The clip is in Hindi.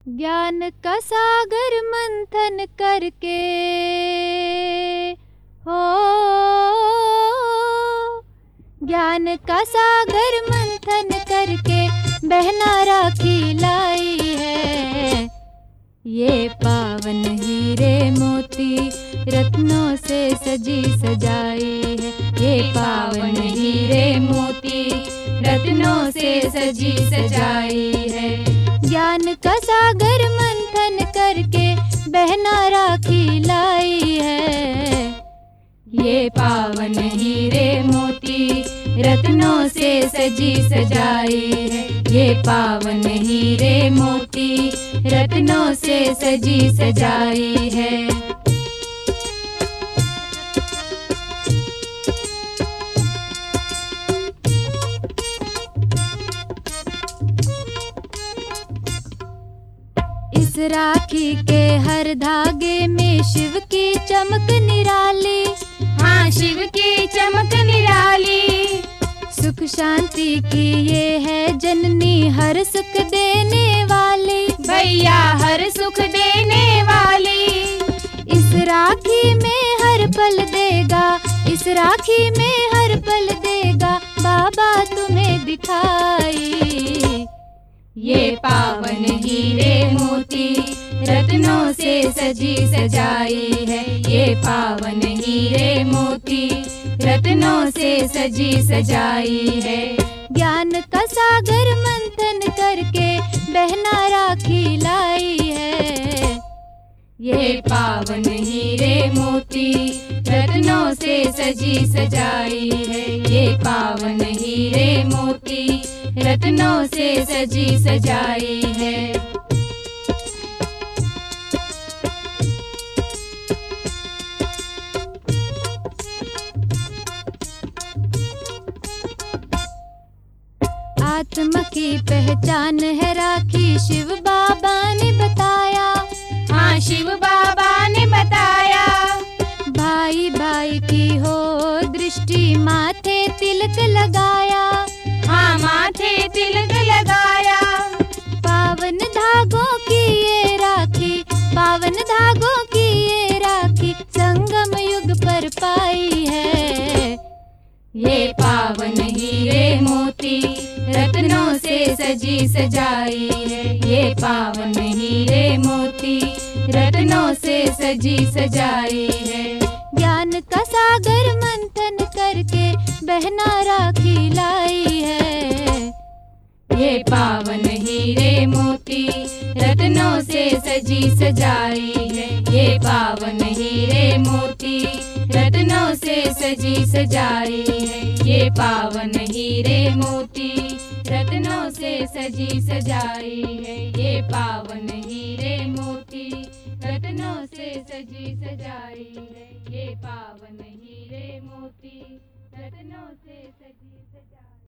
ज्ञान का सागर मंथन करके हो, ज्ञान का सागर मंथन करके बहना राखी लाई है। ये पावन हीरे मोती रत्नों से सजी सजाई है। ये पावन हीरे मोती रत्नों से सजी सजाई है। ज्ञान का सागर मंथन करके बहना राखी लाई है। ये पावन हीरे मोती रत्नों से सजी सजाई है। ये पावन हीरे मोती रत्नों से सजी सजाई है। इस राखी के हर धागे में शिव की चमक निराली, हाँ शिव की चमक निराली। सुख शांति की ये है जननी, हर सुख देने वाली, भैया हर सुख देने वाली। इस राखी में हर पल देगा, इस राखी में हर पल देगा बाबा तुम्हें दिखाई। ये पावन हीरे मोती रत्नों से सजी सजाई है। ये पावन हीरे मोती रत्नों से सजी सजाई है। ज्ञान का सागर मंथन करके बहना राखी लाई है। ये पावन हीरे मोती रत्नों से सजी सजाई है। ये पावन हीरे मोती रत्नों से सजी सजाई है। आत्मा की पहचान है राखी, शिव बाबा ने बताया, हाँ शिव बाबा ने बताया। भाई भाई की हो दृष्टि, माथे तिलक लगाया, हाँ माथे तिलक लगाया। पावन धागों की ये राखी, पावन धागों की ये राखी संगम युग पर पाई है। ये पावन हीरे मोती रत्नों से सजी सजाई है। ये पावन हीरे मोती रत्नों से सजी सजाई है। ज्ञान का सागर मंथन करके बहना राखी लाई है। ये पावन हीरे मोती रत्नों से सजी सजाई है। ये पावन हीरे मोती रत्नों से सजी सजाई है। ये पावन हीरे मोती रत्नों से सजी सजाई है। ये पावन हीरे मोती रत्नों से सजी सजाई है। ये पावन हीरे मोती रत्नों से सजी सजाई।